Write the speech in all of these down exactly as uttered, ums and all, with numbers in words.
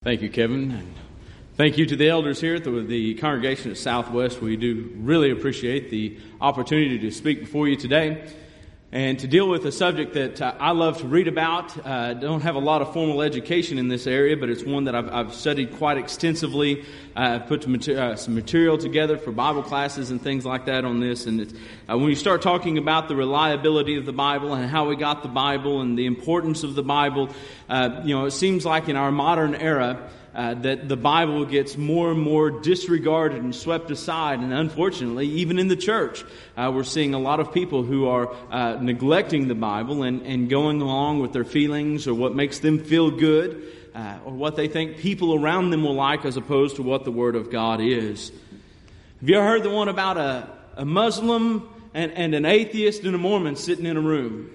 Thank you, Kevin. And thank you to the elders here at the, the congregation at Southwest. We do really appreciate the opportunity to speak before you today and to deal with a subject that uh, I love to read about. I uh, don't have a lot of formal education in this area, but it's one that I've, I've studied quite extensively. I've uh, put mater- uh, some material together for Bible classes and things like that on this. And it's, uh, when you start talking about the reliability of the Bible and how we got the Bible and the importance of the Bible, uh, you know, it seems like in our modern era, Uh, that the Bible gets more and more disregarded and swept aside. And unfortunately, even in the church, uh, we're seeing a lot of people who are uh, neglecting the Bible and, and going along with their feelings or what makes them feel good uh, or what they think people around them will like as opposed to what the Word of God is. Have you ever heard the one about a, a Muslim and, and an atheist and a Mormon sitting in a room?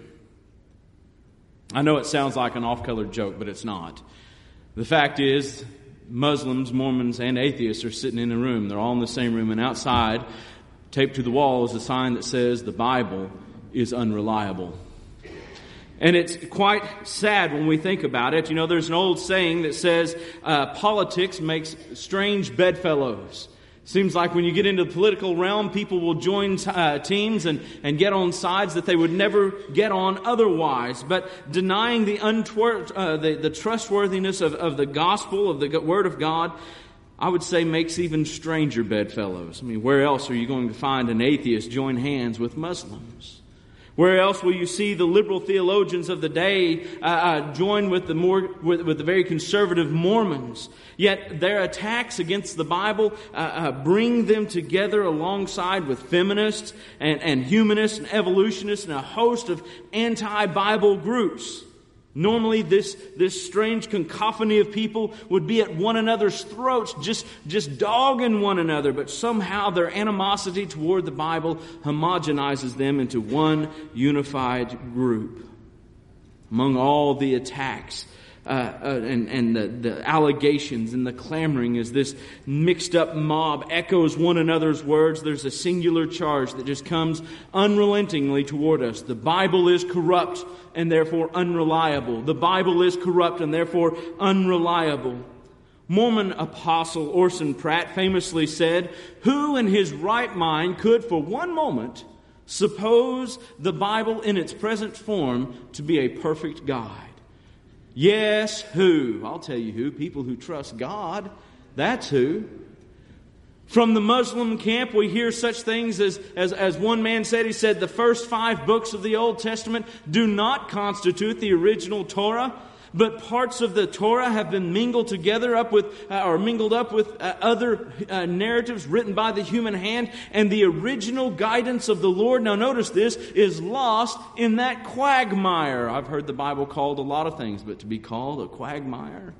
I know it sounds like an off-colored joke, but it's not. The fact is, Muslims, Mormons, and atheists are sitting in a room. They're all in the same room, and outside, taped to the wall, is a sign that says the Bible is unreliable. And it's quite sad when we think about it. You know, there's an old saying that says, uh, politics makes strange bedfellows. Seems like when you get into the political realm, people will join uh, teams and, and get on sides that they would never get on otherwise. But denying the untwer- uh, the, the trustworthiness of, of the gospel, of the Word of God, I would say makes even stranger bedfellows. I mean, where else are you going to find an atheist join hands with Muslims? Where else will you see the liberal theologians of the day uh, uh, join with the more with, with the very conservative Mormons? Yet their attacks against the Bible uh, uh, bring them together alongside with feminists and, and humanists and evolutionists and a host of anti-Bible groups. Normally, this, this strange cacophony of people would be at one another's throats, just, just dogging one another. But somehow their animosity toward the Bible homogenizes them into one unified group. Among all the attacks uh, uh, and, and the, the allegations and the clamoring as this mixed up mob echoes one another's words, there's a singular charge that just comes unrelentingly toward us. The Bible is corrupt and therefore unreliable. The Bible is corrupt and therefore unreliable. Mormon apostle Orson Pratt famously said, "Who in his right mind could for one moment suppose the Bible in its present form to be a perfect guide?" Yes, who? I'll tell you who. People who trust God. That's who. From the Muslim camp, we hear such things as, as, as one man said, he said, the first five books of the Old Testament do not constitute the original Torah, but parts of the Torah have been mingled together up with, uh, or mingled up with uh, other uh, narratives written by the human hand, and the original guidance of the Lord, now notice this, is lost in that quagmire. I've heard the Bible called a lot of things, but to be called a quagmire?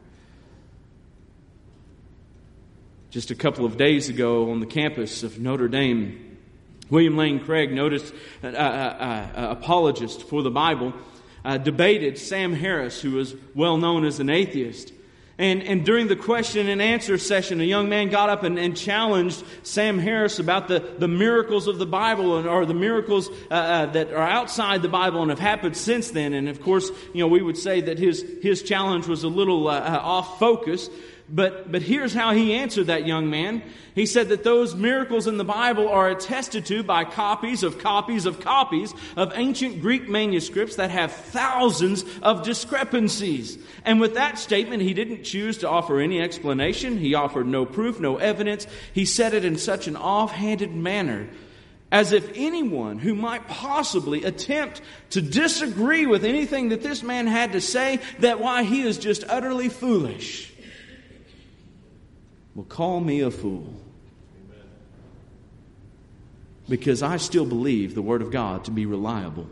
Just a couple of days ago on the campus of Notre Dame, William Lane Craig, noticed an uh, uh, uh, apologist for the Bible, uh, debated Sam Harris, who was well known as an atheist. And, and during the question and answer session, a young man got up and, and challenged Sam Harris about the, the miracles of the Bible, and, or the miracles uh, uh, that are outside the Bible and have happened since then. And of course, you know, we would say that his, his challenge was a little uh, uh, off focus. But but here's how he answered that young man. He said that those miracles in the Bible are attested to by copies of copies of copies of ancient Greek manuscripts that have thousands of discrepancies. And with that statement, he didn't choose to offer any explanation. He offered no proof, no evidence. He said it in such an offhanded manner, as if anyone who might possibly attempt to disagree with anything that this man had to say, that why he is just utterly foolish. Well, call me a fool. Because I still believe the Word of God to be reliable.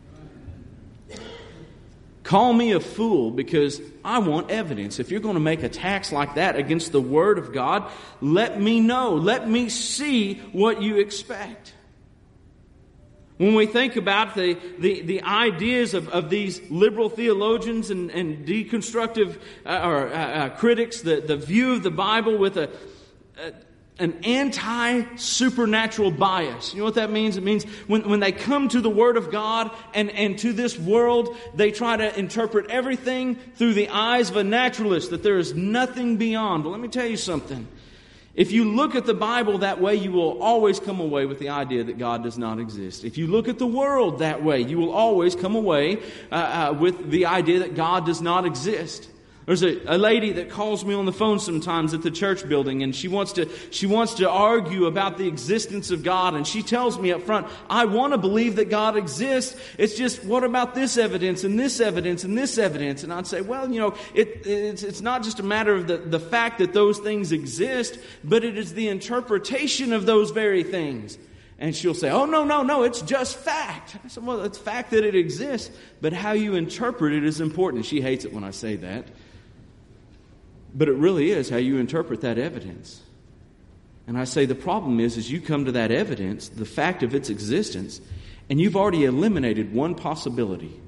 Call me a fool because I want evidence. If you're going to make attacks like that against the Word of God, let me know. Let me see what you expect. When we think about the, the, the ideas of, of these liberal theologians and, and deconstructive uh, or uh, uh, critics, the, the view of the Bible with a, a an anti-supernatural bias. You know what that means? It means when, when they come to the Word of God and, and to this world, they try to interpret everything through the eyes of a naturalist, that there is nothing beyond. But let me tell you something. If you look at the Bible that way, you will always come away with the idea that God does not exist. If you look at the world that way, you will always come away uh, uh, with the idea that God does not exist. There's a, a lady that calls me on the phone sometimes at the church building, and she wants to she wants to argue about the existence of God, and she tells me up front, I want to believe that God exists. It's just, what about this evidence and this evidence and this evidence? And I'd say, well, you know, it, it's, it's not just a matter of the, the fact that those things exist, but it is the interpretation of those very things. And she'll say, oh, no, no, no, it's just fact. I said, well, it's fact that it exists, but how you interpret it is important. She hates it when I say that. But it really is how you interpret that evidence. And I say the problem is, is you come to that evidence, the fact of its existence, and you've already eliminated one possibility: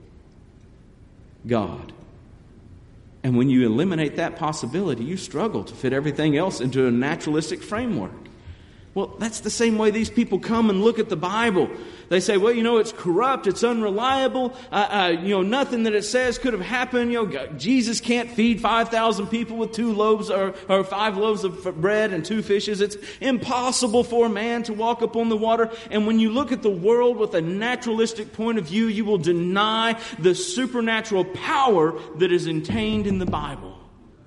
God. And when you eliminate that possibility, you struggle to fit everything else into a naturalistic framework. Well, that's the same way these people come and look at the Bible. They say, well, you know, it's corrupt, it's unreliable, uh, uh, you know, nothing that it says could have happened. You know, Jesus can't feed five thousand people with two loaves or, or five loaves of bread and two fishes. It's impossible for a man to walk upon the water. And when you look at the world with a naturalistic point of view, you will deny the supernatural power that is contained in the Bible.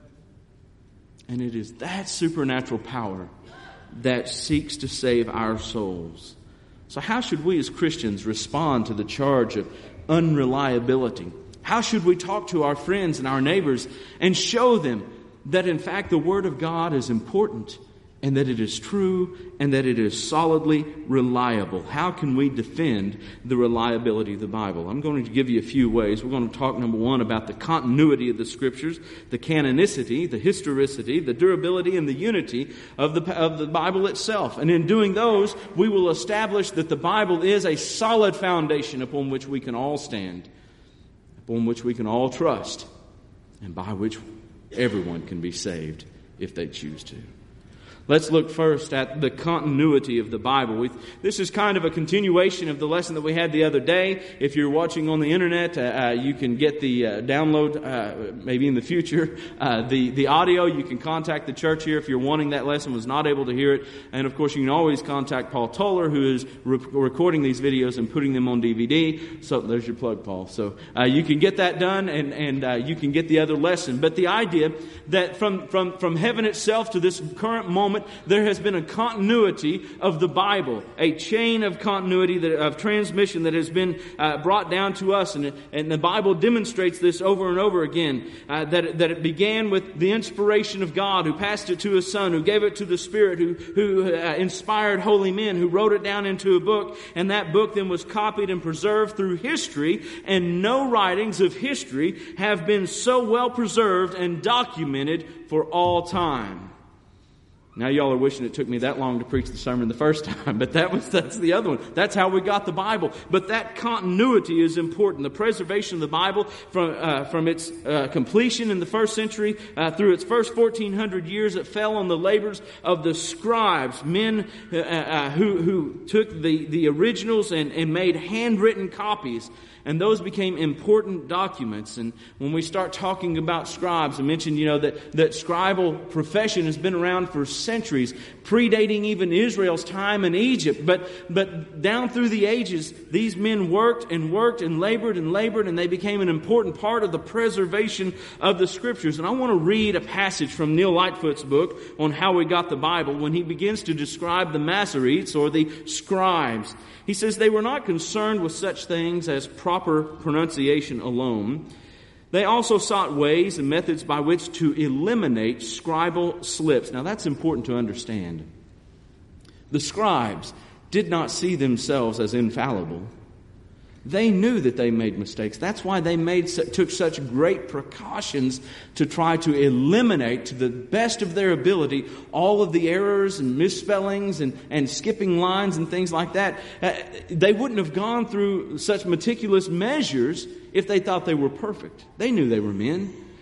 And it is that supernatural power that seeks to save our souls. So how should we as Christians respond to the charge of unreliability? How should we talk to our friends and our neighbors and show them that in fact the Word of God is important, and that it is true, and that it is solidly reliable? How can we defend the reliability of the Bible? I'm going to give you a few ways. We're going to talk, number one, about the continuity of the Scriptures, the canonicity, the historicity, the durability, and the unity of the, of the Bible itself. And in doing those, we will establish that the Bible is a solid foundation upon which we can all stand, upon which we can all trust, and by which everyone can be saved if they choose to. Let's look first at the continuity of the Bible. We, this is kind of a continuation of the lesson that we had the other day. If you're watching on the internet, uh, uh, you can get the uh, download, uh, maybe in the future, uh, the, the audio. You can contact the church here if you're wanting that lesson, was not able to hear it. And of course, you can always contact Paul Toller, who is re- recording these videos and putting them on D V D. So there's your plug, Paul. So uh, you can get that done, and, and uh, you can get the other lesson. But the idea that from, from, from heaven itself to this current moment, there has been a continuity of the Bible, a chain of continuity, that, of transmission that has been uh, brought down to us. And, and the Bible demonstrates this over and over again, uh, that, that it began with the inspiration of God, who passed it to His Son, who gave it to the Spirit, who, who uh, inspired holy men, who wrote it down into a book. And that book then was copied and preserved through history. And no writings of history have been so well preserved and documented for all time. Now y'all are wishing it took me that long to preach the sermon the first time, but that was that's the other one. That's how we got the Bible. But that continuity is important. The preservation of the Bible from uh, from its uh, completion in the first century uh, through its first fourteen hundred years, it fell on the labors of the scribes, men uh, uh, who who took the the originals and, and made handwritten copies. And those became important documents. And when we start talking about scribes, I mentioned, you know, that, that scribal profession has been around for centuries, predating even Israel's time in Egypt. But, but down through the ages, these men worked and worked and labored and labored, and they became an important part of the preservation of the Scriptures. And I want to read a passage from Neil Lightfoot's book on how we got the Bible when he begins to describe the Masoretes, or the scribes. He says, they were not concerned with such things as proper pronunciation alone. They also sought ways and methods by which to eliminate scribal slips. Now that's important to understand. The scribes did not see themselves as infallible. They knew that they made mistakes. That's why they made took such great precautions to try to eliminate, to the best of their ability, all of the errors and misspellings and, and skipping lines and things like that. Uh, they wouldn't have gone through such meticulous measures if they thought they were perfect. They knew they were men.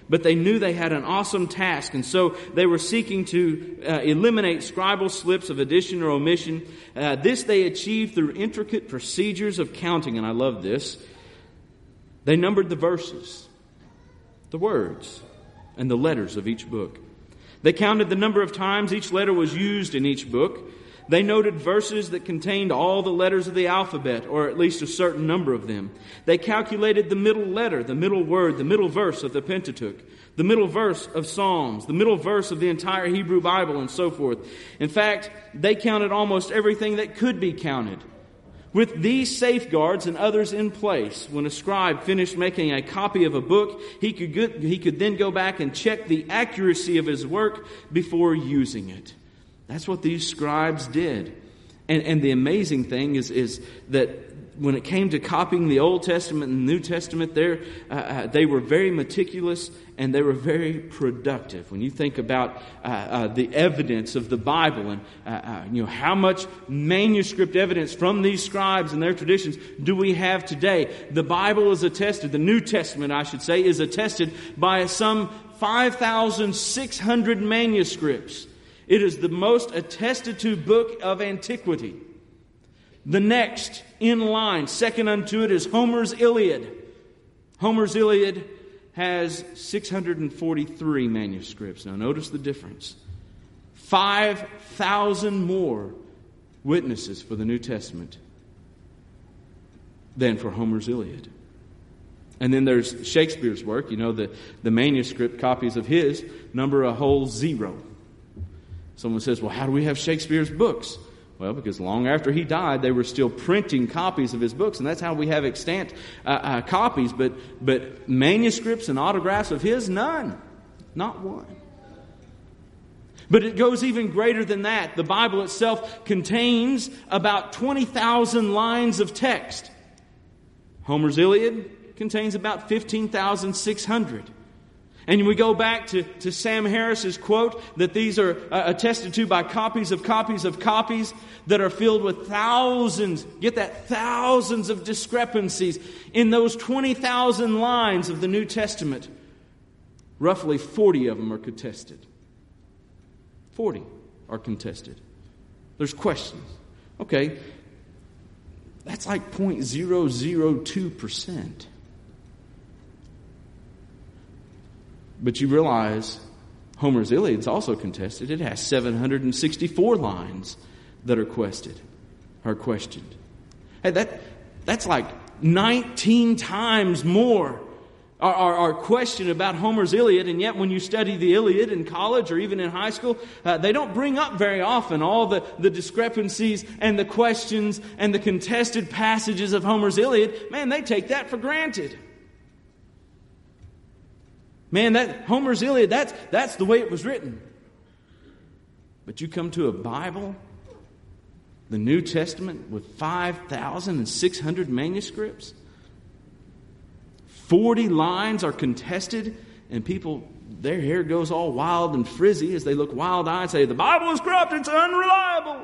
but they knew they had an awesome task, and so they were seeking to uh, eliminate scribal slips of addition or omission. Uh, this they achieved through intricate procedures of counting, and I love this. They numbered the verses, the words, and the letters of each book. They counted the number of times each letter was used in each book. They noted verses that contained all the letters of the alphabet, or at least a certain number of them. They calculated the middle letter, the middle word, the middle verse of the Pentateuch, the middle verse of Psalms, the middle verse of the entire Hebrew Bible, and so forth. In fact, they counted almost everything that could be counted. With these safeguards and others in place, when a scribe finished making a copy of a book, he could go, he could then go back and check the accuracy of his work before using it. That's what these scribes did. And, and the amazing thing is, is that when it came to copying the Old Testament and the New Testament, there uh, uh, they were very meticulous and they were very productive. When you think about uh, uh, the evidence of the Bible and uh, uh, you know how much manuscript evidence from these scribes and their traditions do we have today? The Bible is attested, the New Testament, I should say, is attested by some five thousand six hundred manuscripts. It is the most attested to book of antiquity. The next in line, second unto it, is Homer's Iliad. Homer's Iliad has six hundred forty-three manuscripts. Now notice the difference. five thousand more witnesses for the New Testament than for Homer's Iliad. And then there's Shakespeare's work. You know, the, the manuscript copies of his number a whole zero. Someone says, well, how do we have Shakespeare's books? Well, because long after he died, they were still printing copies of his books, and that's how we have extant uh, uh, copies. But but manuscripts and autographs of his, none. Not one. But it goes even greater than that. The Bible itself contains about twenty thousand lines of text. Homer's Iliad contains about fifteen thousand six hundred. And we go back to, to Sam Harris's quote that these are uh, attested to by copies of copies of copies that are filled with thousands, get that, thousands of discrepancies in those twenty thousand lines of the New Testament. Roughly forty of them are contested. forty are contested. There's questions. Okay, that's like zero point zero zero two percent. But you realize Homer's Iliad is also contested. It has seven hundred sixty-four lines that are questioned. Are questioned. Hey, that that's like nineteen times more are, are, are questioned about Homer's Iliad, and yet when you study the Iliad in college or even in high school, uh, they don't bring up very often all the, the discrepancies and the questions and the contested passages of Homer's Iliad. Man, they take that for granted. Man, that Homer's Iliad, that's, that's the way it was written. But you come to a Bible, the New Testament, with five thousand six hundred manuscripts. forty lines are contested, and people, their hair goes all wild and frizzy as they look wild-eyed and say, the Bible is corrupt, it's unreliable.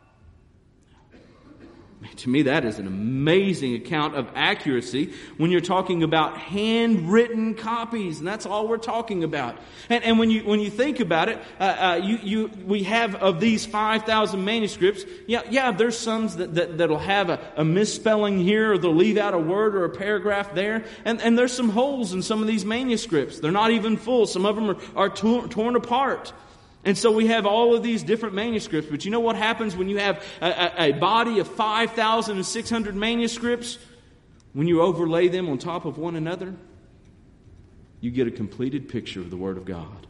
To me, that is an amazing account of accuracy when you're talking about handwritten copies, and that's all we're talking about. And, and when you when you think about it, uh, uh, you you we have of these five thousand manuscripts. Yeah, yeah. There's some that, that that'll have a, a misspelling here, or they'll leave out a word or a paragraph there, and and there's some holes in some of these manuscripts. They're not even full. Some of them are, are torn, torn apart. And so we have all of these different manuscripts. But you know what happens when you have a, a, a body of five thousand six hundred manuscripts? When you overlay them on top of one another, you get a completed picture of the Word of God.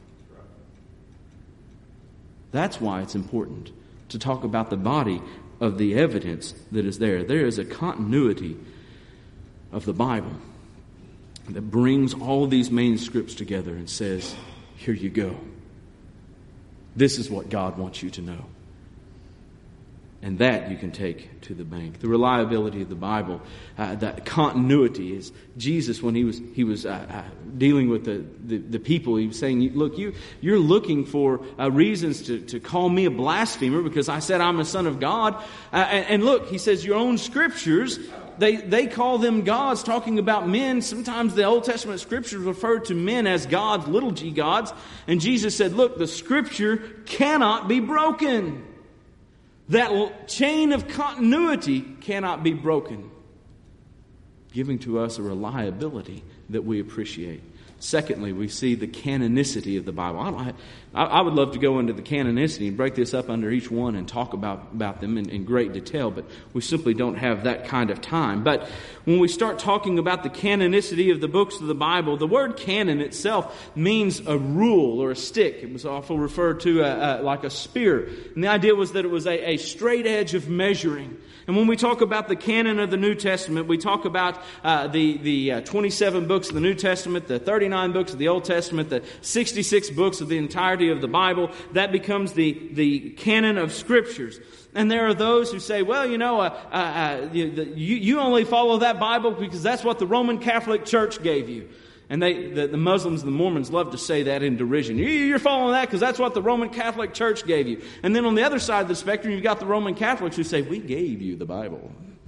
That's why it's important to talk about the body of the evidence that is there. There is a continuity of the Bible that brings all these manuscripts together and says, here you go. This is what God wants you to know. And that you can take to the bank. The reliability of the Bible, uh, that continuity is Jesus when he was he was uh, uh, dealing with the, the, the people. He was saying, look, you, you're looking for uh, reasons to, to call me a blasphemer because I said I'm a son of God. Uh, and, and look, he says, your own scriptures They they call them gods, talking about men. Sometimes the Old Testament Scriptures refer to men as gods, little g gods. And Jesus said, look, the Scripture cannot be broken. That chain of continuity cannot be broken, giving to us a reliability that we appreciate. Secondly, we see the canonicity of the Bible. I, I would love to go into the canonicity and break this up under each one and talk about, about them in, in great detail, but we simply don't have that kind of time. But when we start talking about the canonicity of the books of the Bible, the word canon itself means a rule or a stick. It was often referred to uh, uh, like a spear. And the idea was that it was a, a straight edge of measuring. And when we talk about the canon of the New Testament, we talk about uh, the, the uh, twenty-seven books of the New Testament, the thirty-nine books of the Old Testament, the sixty-six books of the entirety of the Bible. That becomes the, the canon of Scriptures. And there are those who say, well, you know, uh, uh, uh, you, you only follow that Bible because that's what the Roman Catholic Church gave you. And they, the, the Muslims and the Mormons love to say that in derision. You're following that because that's what the Roman Catholic Church gave you. And then on the other side of the spectrum, you've got the Roman Catholics who say, we gave you the Bible.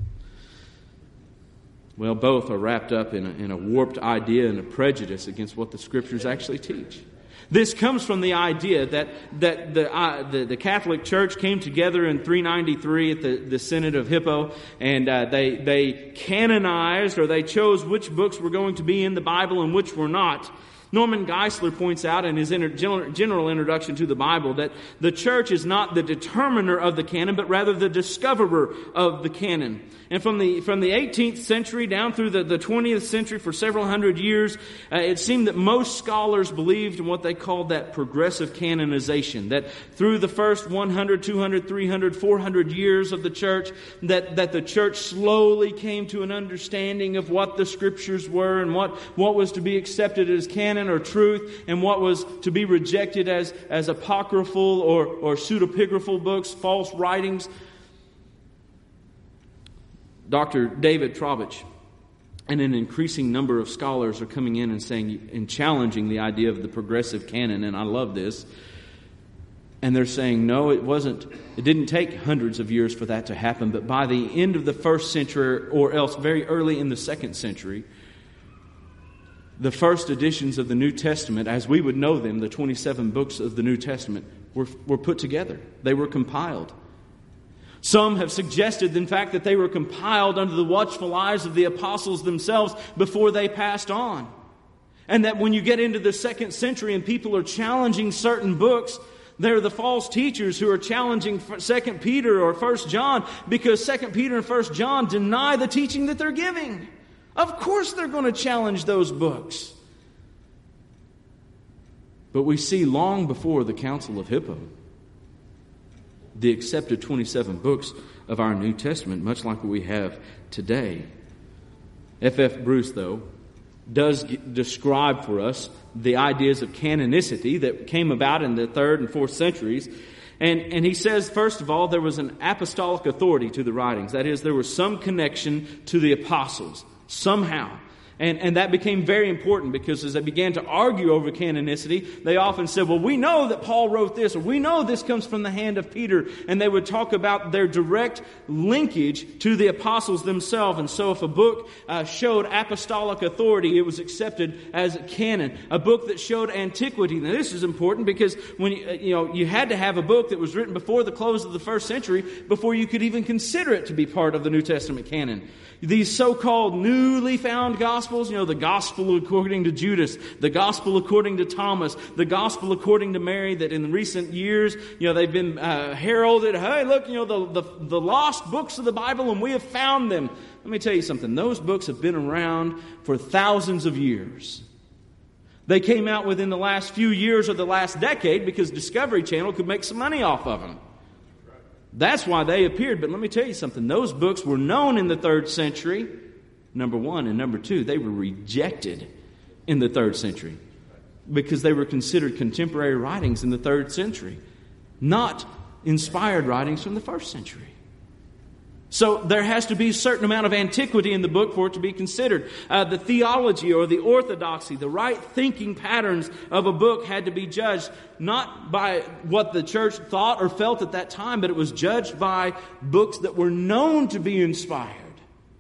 Well, both are wrapped up in a, in a warped idea and a prejudice against what the Scriptures actually teach. This comes from the idea that that the, uh, the the Catholic Church came together in three ninety-three at the, the Synod of Hippo, and uh, they they canonized, or they chose which books were going to be in the Bible and which were not. Norman Geisler points out in his inter- general introduction to the Bible that the church is not the determiner of the canon, but rather the discoverer of the canon. And from the from the eighteenth century down through the, the twentieth century, for several hundred years, uh, it seemed that most scholars believed in what they called that progressive canonization. That through the first one hundred, two hundred, three hundred, four hundred years of the church, that, that the church slowly came to an understanding of what the Scriptures were and what, what was to be accepted as canon or truth, and what was to be rejected as, as apocryphal or, or pseudepigraphal books, false writings. Doctor David Trowbridge and an increasing number of scholars are coming in and saying and challenging the idea of the progressive canon, and I love this. And they're saying, no, it wasn't, it didn't take hundreds of years for that to happen, but by the end of the first century, or else very early in the second century, the first editions of the New Testament, as we would know them, the twenty-seven books of the New Testament, were, were put together. They were compiled. Some have suggested, in fact, that they were compiled under the watchful eyes of the apostles themselves before they passed on. And that when you get into the second century and people are challenging certain books, they're the false teachers who are challenging Second Peter or First John, because Second Peter and First John deny the teaching that they're giving. Of course they're going to challenge those books. But we see long before the Council of Hippo, the accepted twenty-seven books of our New Testament, much like what we have today. F F Bruce, though, does g- describe for us the ideas of canonicity that came about in the third and fourth centuries. And, and he says, first of all, there was an apostolic authority to the writings. That is, there was some connection to the apostles, somehow. And, and that became very important, because as they began to argue over canonicity, they often said, well, we know that Paul wrote this, or we know this comes from the hand of Peter. And they would talk about their direct linkage to the apostles themselves. And so if a book uh, showed apostolic authority, it was accepted as canon. A book that showed antiquity. Now this is important, because when you, you know, you had to have a book that was written before the close of the first century before you could even consider it to be part of the New Testament canon. These so-called newly found Gospels, you know, the Gospel according to Judas, the Gospel according to Thomas, the Gospel according to Mary, that in recent years, you know, they've been uh, heralded, hey, look, you know, the, the, the lost books of the Bible, and we have found them. Let me tell you something. Those books have been around for thousands of years. They came out within the last few years or the last decade because Discovery Channel could make some money off of them. That's why they appeared. But let me tell you something. Those books were known in the third century, number one. And number two, they were rejected in the third century because they were considered contemporary writings in the third century, not inspired writings from the first century. So there has to be a certain amount of antiquity in the book for it to be considered. Uh, the theology or the orthodoxy, the right thinking patterns of a book had to be judged not by what the church thought or felt at that time, but it was judged by books that were known to be inspired.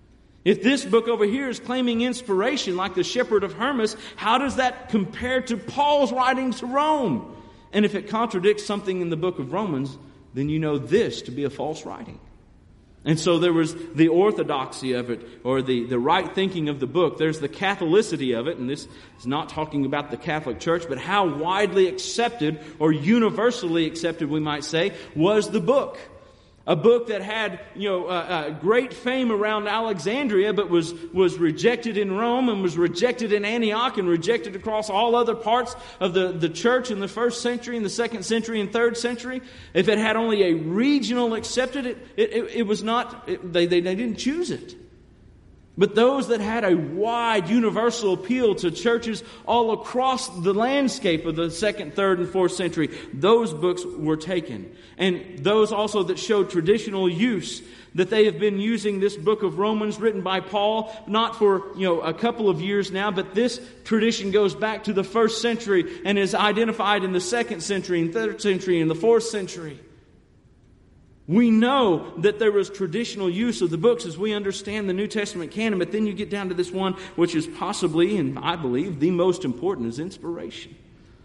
If this book over here is claiming inspiration like the Shepherd of Hermas, how does that compare to Paul's writings to Rome? And if it contradicts something in the book of Romans, then you know this to be a false writing. And so there was the orthodoxy of it, or the, the right thinking of the book. There's the Catholicity of it, and this is not talking about the Catholic Church, but how widely accepted, or universally accepted, we might say, was the book. A book that had, you know, uh, uh, great fame around Alexandria, but was, was rejected in Rome and was rejected in Antioch and rejected across all other parts of the, the church in the first century, in the second century, and third century. If it had only a regional accepted it, it, it, it was not, it, they, they, they didn't choose it. But those that had a wide universal appeal to churches all across the landscape of the second, third, and fourth century, those books were taken. And those also that showed traditional use, that they have been using this book of Romans written by Paul, not for, you know, a couple of years now, but this tradition goes back to the first century and is identified in the second century and third century and the fourth century. We know that there was traditional use of the books as we understand the New Testament canon, but then you get down to this one, which is possibly, and I believe, the most important, is inspiration.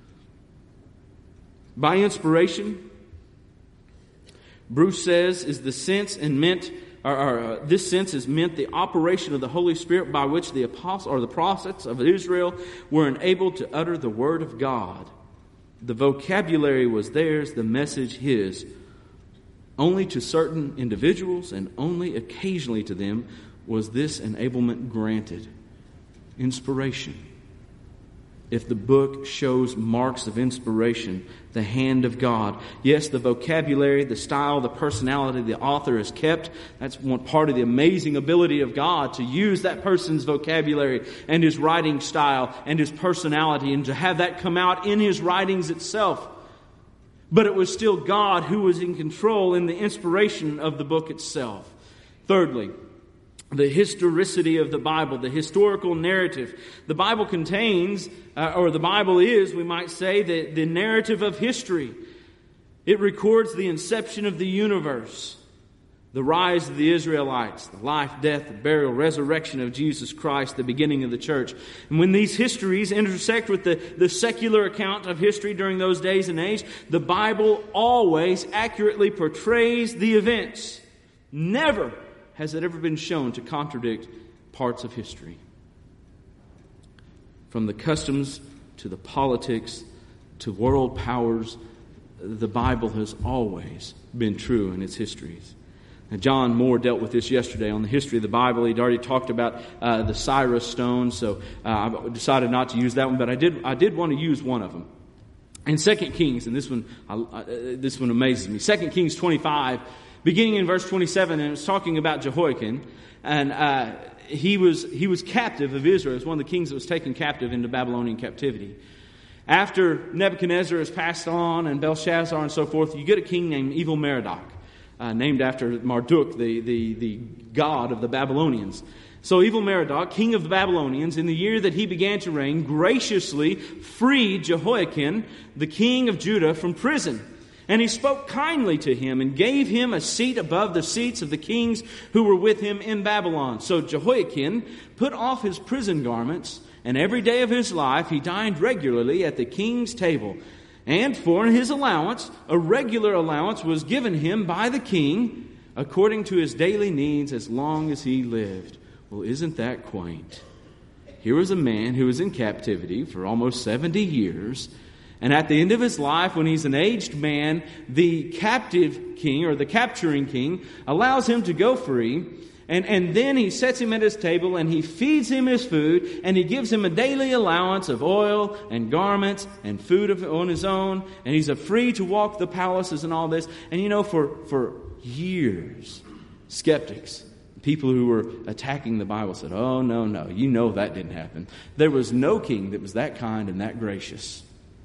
By inspiration, Bruce says, is the sense and meant, or, or uh, this sense is meant the operation of the Holy Spirit by which the apostles or the prophets of Israel were enabled to utter the word of God. The vocabulary was theirs, the message His. Only to certain individuals and only occasionally to them was this enablement granted. Inspiration. If the book shows marks of inspiration, the hand of God. Yes, the vocabulary, the style, the personality the author has kept. That's one part of the amazing ability of God, to use that person's vocabulary and his writing style and his personality, and to have that come out in his writings itself. But it was still God who was in control in the inspiration of the book itself. Thirdly, the historicity of the Bible, the historical narrative. The Bible contains, uh, or the Bible is, we might say, the, the narrative of history. It records the inception of the universe, the rise of the Israelites, the life, death, the burial, resurrection of Jesus Christ, the beginning of the church. And when these histories intersect with the, the secular account of history during those days and age, the Bible always accurately portrays the events. Never has it ever been shown to contradict parts of history. From the customs to the politics to world powers, the Bible has always been true in its histories. Now, John Moore dealt with this yesterday on the history of the Bible. He'd already talked about uh, the Cyrus stone, so uh, I decided not to use that one, but I did I did want to use one of them. In Second Kings, and this one I, uh, this one amazes me. Second Kings twenty-five, beginning in verse twenty-seven, and it's talking about Jehoiakim, and uh, he was he was captive of Israel. He was one of the kings that was taken captive into Babylonian captivity. After Nebuchadnezzar has passed on, and Belshazzar and so forth, you get a king named Evil Merodach. Uh, named after Marduk, the, the, the god of the Babylonians. So Evil Merodach, king of the Babylonians, in the year that he began to reign, graciously freed Jehoiakim, the king of Judah, from prison. And he spoke kindly to him and gave him a seat above the seats of the kings who were with him in Babylon. So Jehoiakim put off his prison garments, and every day of his life he dined regularly at the king's table. And for his allowance, a regular allowance was given him by the king according to his daily needs as long as he lived. Well, isn't that quaint? Here was a man who was in captivity for almost seventy years. And at the end of his life, when he's an aged man, the captive king, or the capturing king, allows him to go free. And, and then he sets him at his table and he feeds him his food, and he gives him a daily allowance of oil and garments and food of, on his own. And he's a free to walk the palaces and all this. And you know, for, for years, skeptics, people who were attacking the Bible said, oh, no, no, you know that didn't happen. There was no king that was that kind and that gracious.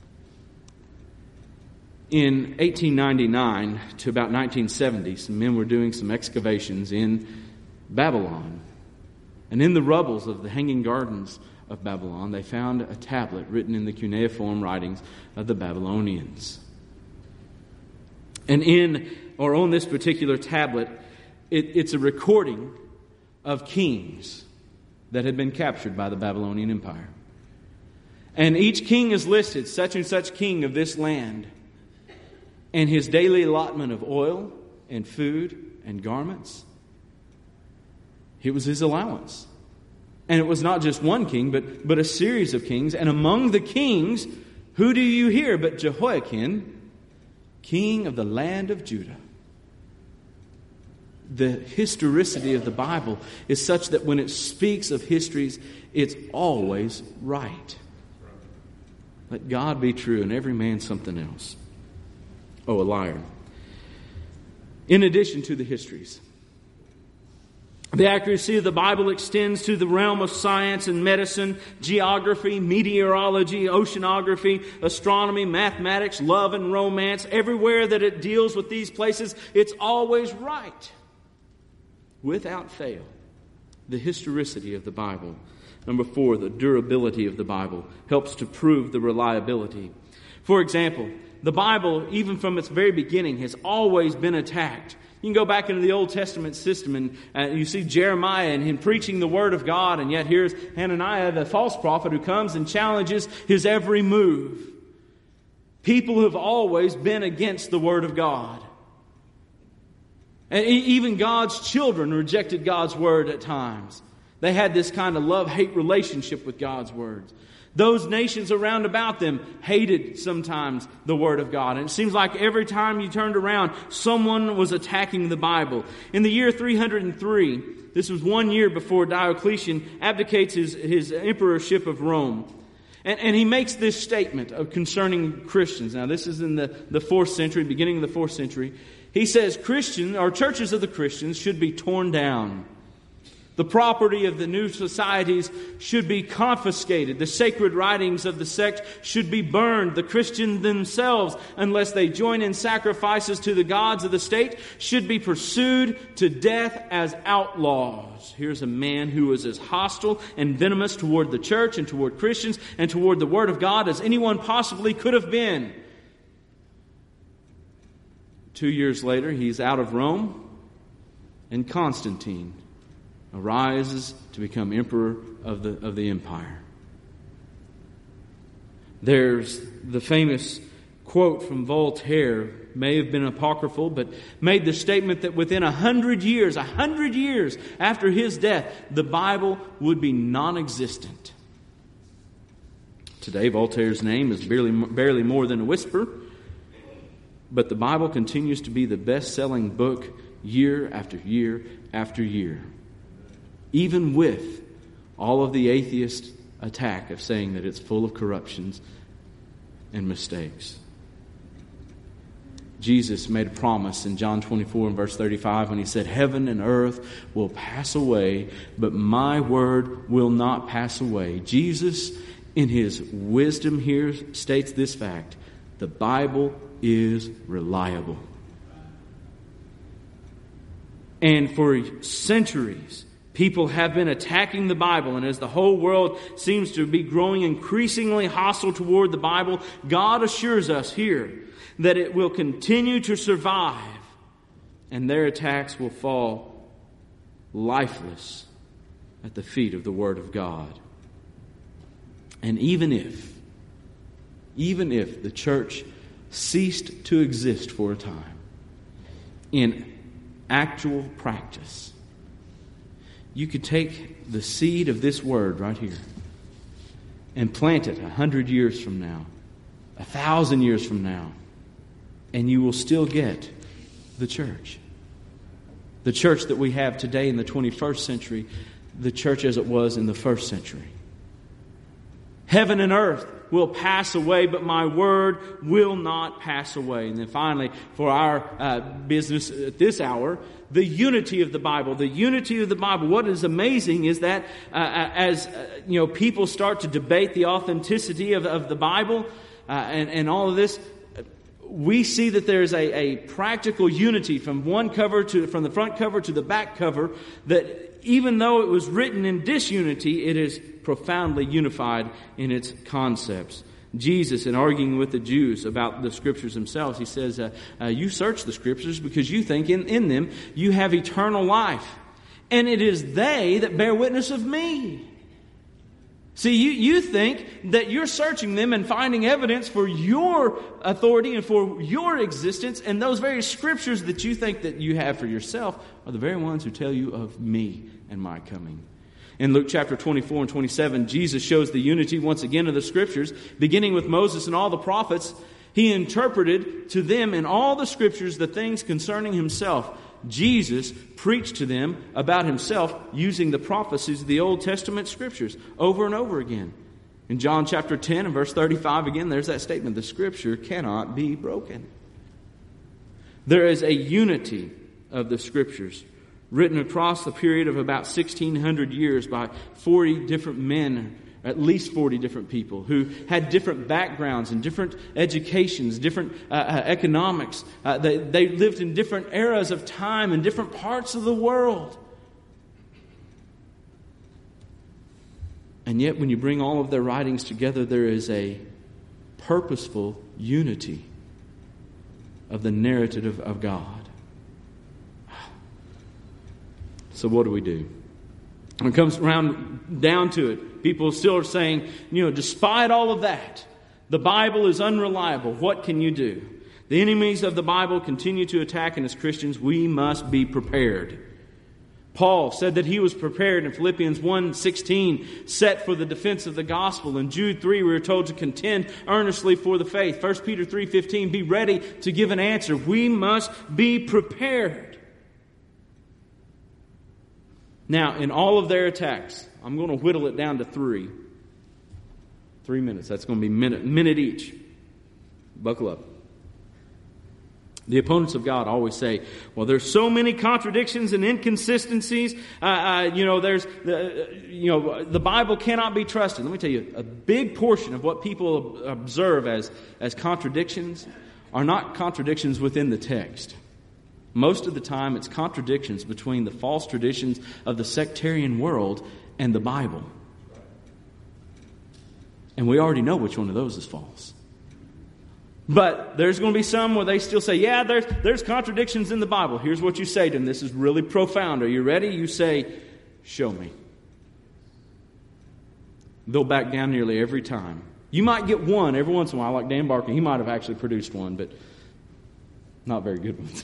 In eighteen ninety-nine to about nineteen seventy, some men were doing some excavations in Babylon. And in the rubbles of the Hanging Gardens of Babylon, they found a tablet written in the cuneiform writings of the Babylonians. And in, or on this particular tablet, it, it's a recording of kings that had been captured by the Babylonian Empire. And each king is listed, such and such king of this land, and his daily allotment of oil and food and garments. It was his allowance. And it was not just one king, but, but a series of kings. And among the kings, who do you hear but Jehoiakim, king of the land of Judah? The historicity of the Bible is such that when it speaks of histories, it's always right. Let God be true and every man something else. Oh, a liar. In addition to the histories, the accuracy of the Bible extends to the realm of science and medicine, geography, meteorology, oceanography, astronomy, mathematics, love and romance. Everywhere that it deals with these places, it's always right. Without fail, the historicity of the Bible. Number four, the durability of the Bible helps to prove the reliability. For example, the Bible, even from its very beginning, has always been attacked. You can go back into the Old Testament system and uh, you see Jeremiah and him preaching the Word of God, and yet here's Hananiah, the false prophet, who comes and challenges his every move. People have always been against the Word of God. And even God's children rejected God's Word at times. They had this kind of love-hate relationship with God's words. Those nations around about them hated sometimes the Word of God. And it seems like every time you turned around, someone was attacking the Bible. In the year three hundred three, this was one year before Diocletian abdicates his, his emperorship of Rome. And, and he makes this statement of concerning Christians. Now, this is in the, the fourth century, beginning of the fourth century. He says, Christians, or churches of the Christians, should be torn down. The property of the new societies should be confiscated. The sacred writings of the sect should be burned. The Christians themselves, unless they join in sacrifices to the gods of the state, should be pursued to death as outlaws. Here's a man who was as hostile and venomous toward the church and toward Christians and toward the Word of God as anyone possibly could have been. Two years later, he's out of Rome, and Constantine arises to become emperor of the of the empire. There's the famous quote from Voltaire, may have been apocryphal, but made the statement that within a hundred years, a hundred years after his death, the Bible would be non-existent. Today, Voltaire's name is barely, barely more than a whisper, but the Bible continues to be the best-selling book year after year after year. Even with all of the atheist attack of saying that it's full of corruptions and mistakes. Jesus made a promise in John twenty-four and verse thirty-five when he said, heaven and earth will pass away, but my word will not pass away. Jesus, in his wisdom here, states this fact: the Bible is reliable. And for centuries, people have been attacking the Bible, and as the whole world seems to be growing increasingly hostile toward the Bible, God assures us here that it will continue to survive, and their attacks will fall lifeless at the feet of the Word of God. And even if, even if the church ceased to exist for a time, in actual practice, you could take the seed of this word right here and plant it a hundred years from now, a thousand years from now, and you will still get the church. The church that we have today in the twenty-first century, the church as it was in the first century. Heaven and earth will pass away, but my word will not pass away. And then finally, for our uh, business at this hour, the unity of the Bible. The unity of the Bible. What is amazing is that uh, as uh, you know, people start to debate the authenticity of, of the Bible uh, and, and all of this, we see that there's a, a practical unity from one cover to from the front cover to the back cover, that even though it was written in disunity, it is profoundly unified in its concepts. Jesus, in arguing with the Jews about the Scriptures themselves, he says, uh, uh, you search the Scriptures because you think in, in them you have eternal life. and it is they that bear witness of me. See, you, you think that you're searching them and finding evidence for your authority and for your existence, and those very scriptures that you think that you have for yourself are the very ones who tell you of me and my coming. In Luke chapter twenty-four and twenty-seven, Jesus shows the unity once again of the scriptures. Beginning with Moses and all the prophets, he interpreted to them in all the scriptures the things concerning himself. Jesus preached to them about himself using the prophecies of the Old Testament scriptures over and over again. In John chapter ten and verse thirty-five, again, there's that statement, the scripture cannot be broken. There is a unity of the scriptures written across the period of about sixteen hundred years by forty different men, at least forty different people who had different backgrounds and different educations, different uh, uh, economics. Uh, they, they lived in different eras of time in different parts of the world. And yet when you bring all of their writings together, there is a purposeful unity of the narrative of, of God. So what do we do? When it comes around down to it, people still are saying, you know, despite all of that, the Bible is unreliable. What can you do? The enemies of the Bible continue to attack, and as Christians, we must be prepared. Paul said that he was prepared in Philippians one sixteen, set for the defense of the gospel. In Jude three, we were told to contend earnestly for the faith. First Peter three fifteen, be ready to give an answer. We must be prepared. Now, in all of their attacks, I'm going to whittle it down to three. Three minutes. That's going to be a minute, minute each. Buckle up. The opponents of God always say, well, there's so many contradictions and inconsistencies. Uh, uh, you know, there's, the, uh, you know, the Bible cannot be trusted. Let me tell you, a big portion of what people observe as, as contradictions are not contradictions within the text. Most of the time, it's contradictions between the false traditions of the sectarian world and the Bible. And we already know which one of those is false. But there's going to be some where they still say, yeah, there's, there's contradictions in the Bible. Here's what you say to them. This is really profound. Are you ready? You say, show me. They'll back down nearly every time. You might get one every once in a while, like Dan Barker. He might have actually produced one, but not very good ones.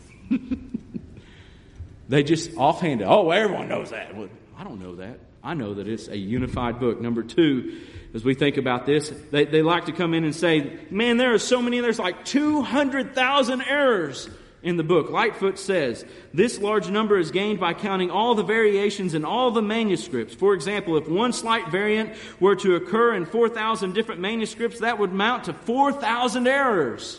They just offhanded, oh, everyone knows that. Well, I don't know that. I know that it's a unified book. Number two, as we think about this, they, they like to come in and say, man, there are so many, there's like two hundred thousand errors in the book. Lightfoot says, this large number is gained by counting all the variations in all the manuscripts. For example, if one slight variant were to occur in four thousand different manuscripts, that would amount to four thousand errors.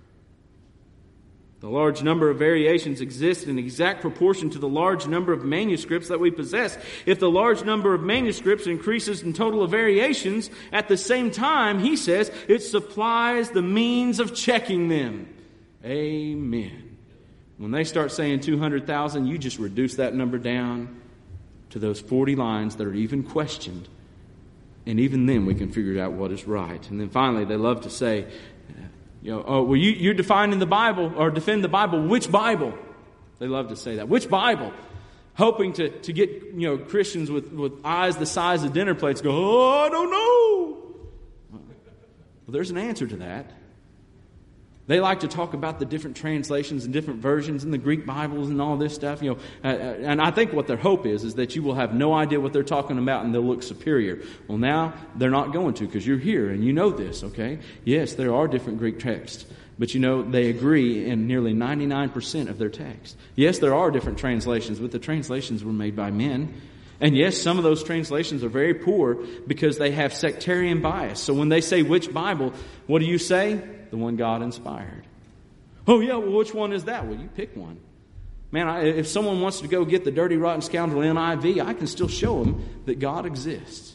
The large number of variations exist in exact proportion to the large number of manuscripts that we possess. If the large number of manuscripts increases in total of variations, at the same time, he says, it supplies the means of checking them. Amen. When they start saying two hundred thousand, you just reduce that number down to those forty lines that are even questioned. And even then we can figure out what is right. And then finally, they love to say, You know, oh, well, you, you're defining the Bible or defend the Bible. Which Bible? They love to say that. Which Bible? Hoping to, to get, you know, Christians with, with eyes the size of dinner plates go, oh, I don't know. Well, there's an answer to that. They like to talk about the different translations and different versions in the Greek Bibles and all this stuff, you know. Uh, and I think what their hope is, is that you will have no idea what they're talking about and they'll look superior. Well, now they're not going to because you're here and you know this, okay? Yes, there are different Greek texts, but you know, they agree in nearly ninety-nine percent of their text. Yes, there are different translations, but the translations were made by men. And yes, some of those translations are very poor because they have sectarian bias. So when they say which Bible, what do you say? The one God inspired. Oh yeah, well which one is that? Well, you pick one. Man, I, if someone wants to go get the dirty, rotten scoundrel N I V, I can still show them that God exists.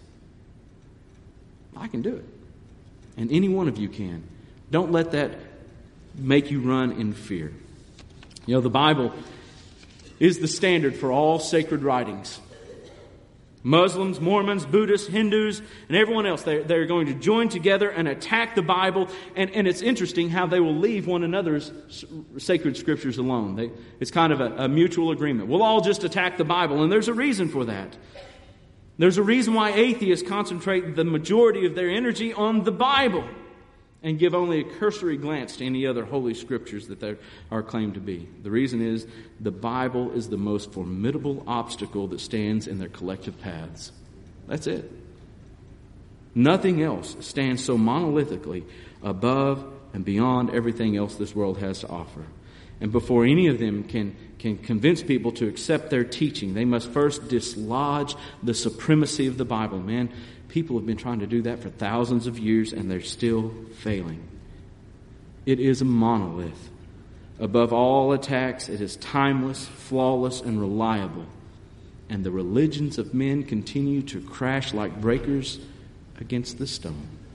I can do it. And any one of you can. Don't let that make you run in fear. You know, the Bible is the standard for all sacred writings. Muslims, Mormons, Buddhists, Hindus, and everyone else, they're, they're going to join together and attack the Bible. And, and it's interesting how they will leave one another's sacred scriptures alone. They, it's kind of a, a mutual agreement. We'll all just attack the Bible, and there's a reason for that. There's a reason why atheists concentrate the majority of their energy on the Bible and give only a cursory glance to any other holy scriptures that they are claimed to be. The reason is the Bible is the most formidable obstacle that stands in their collective paths. That's it. Nothing else stands so monolithically above and beyond everything else this world has to offer. And before any of them can, can convince people to accept their teaching, they must first dislodge the supremacy of the Bible. Man, people have been trying to do that for thousands of years, and they're still failing. It is a monolith. Above all attacks, it is timeless, flawless, and reliable. And the religions of men continue to crash like breakers against the stone.